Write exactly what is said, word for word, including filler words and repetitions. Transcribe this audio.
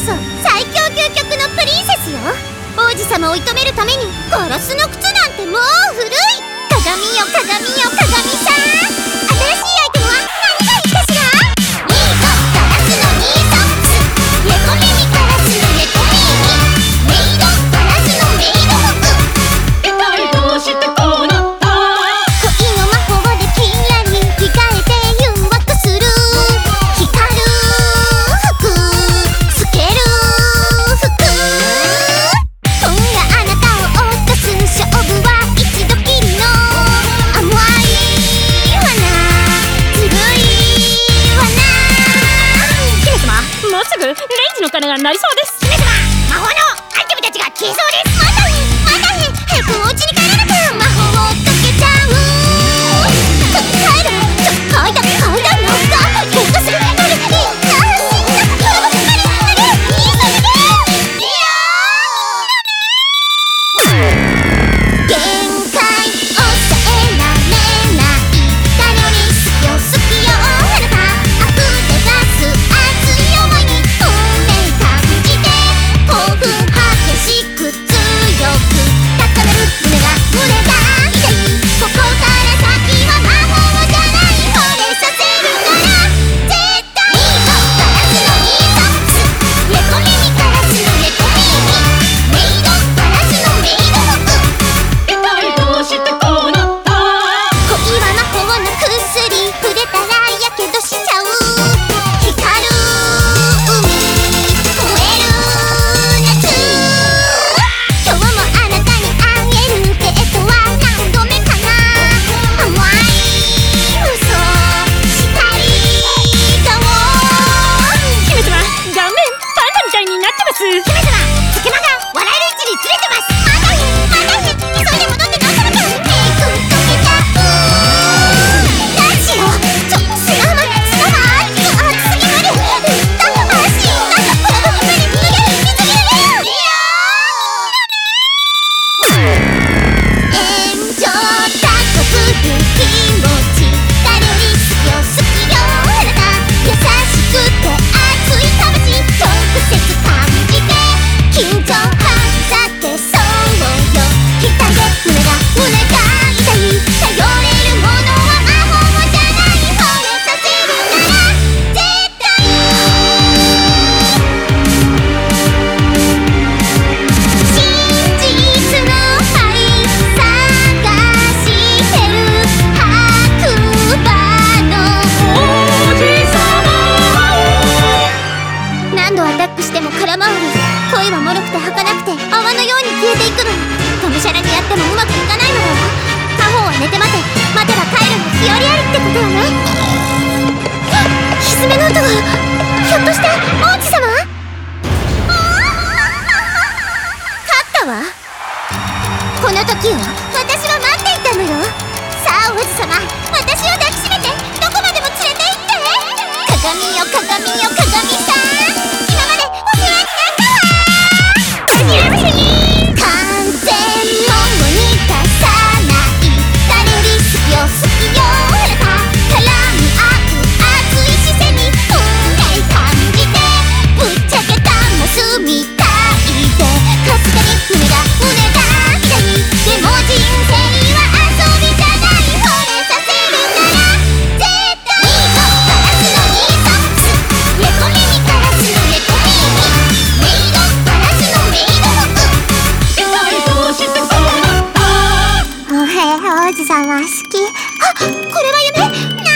そ最強究極のプリンセスよ。王子様を射止めるためにガラスの靴なんてもう古い。鏡よ鏡よ鏡さん、新しいアイテムは何がいいかしら。ニートガラスのニートックス、猫耳ガラスの猫耳、メイドガラスのメイド服。 一体どうしてこうなった。 恋の魔法でキラリ着替えて誘惑する。光る服、透ける服。今夜あなたを落とす勝負は一度きりの甘い花、ずるい罠。 姫様、もうすぐレイジの鐘が鳴りそうです。 姫様、魔法のアイテムたちが消えそうです。まだへんまだへん、早くお家に帰らなきゃ。魔法をかけちゃう。か帰るちょ階段階段なんか喧嘩する。あれいいな、死んだ。あれあれあれいいぞね。いやー限界抑えられない。誰より好きよ好きよあなた。溢れ出す熱い想いに運命感じて。興奮激しく強く高鳴る胸が胸が痛い。ここから先は魔法じゃない。惚れさせるから絶対。ニートガラスのニートックス、猫耳ガラスの猫耳、メイドガラスのメイド服。 一体どうしてこうなった。 恋は魔法の薬、触れたらやけどしちゃう。光る海、燃える夏。今日もあなたに会えるデートは何度目かな。甘い嘘したり顔。 姫様、顔面パンダみたいになってます。 姫様、つけまが笑える位置にずれてます。まだへんまだへん、急いで戻ってどうするか。メイク溶けちゃう。何しよう、ちょ砂浜砂浜熱すぎる。だんだん足なんかプラグ無理無理見すぎる。いや炎上だとする気持ち。誰より好きよ好きよあなた。優しくて熱い魂直接感じて。緊張反射ってそうよ。期待で胸が胸が痛い。頼れるものは魔法じゃない。惚れさせるなら絶対。真実の愛探してる白馬の王子様。 何度アタックしても空回り。恋は脆くて儚くて泡のように消えていくのに。がむしゃらにやってもうまくいかないのだわ。魔法は寝て待て、待てば帰るの日和ありってことよね。ひずめの音が、ひょっとして王子様。勝ったわ。この時を私は待っていたのよ。さあ王子様、私を抱きしめてどこまでも連れて行って。鏡よ鏡よ鏡さん、今までお世話になったわ。完全もに出さない。誰より好きよ好きよあなた。絡み合う熱い視線に運命感じて。ぶっちゃけたマスみたいでかすかに胸が胸が痛い。でも人生は遊びじゃない。惚れさせるなら絶対。ニートガラスのニートックス、猫耳ガラスの猫耳、メイドガラスのメイド服。 一体どうしてこうなった。 おへえ王子様好き。あ、これは夢。